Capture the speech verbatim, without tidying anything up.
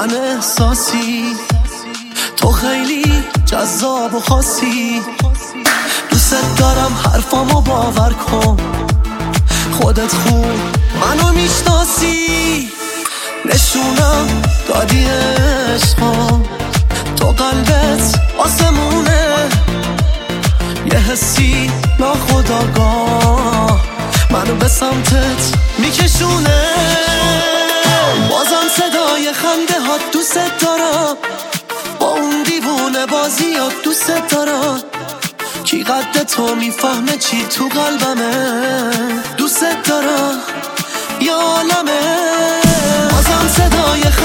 من احساسی، تو خیلی جذاب و خاصی. دوست دارم حرفامو باور کن، خودت خوب منو میشناسی. نشونم دادی عشقا، تو قلبت آسمونه، یه حسی ناخودآگاه منو به سمتت میکشونه. بازم صدای خنده ها دوست دارم، با اون دیوونه بازیات دوست دارم. کی قد تو میفهمه چی تو قلبمه، دوست دارم یا عالمه. بازم صدای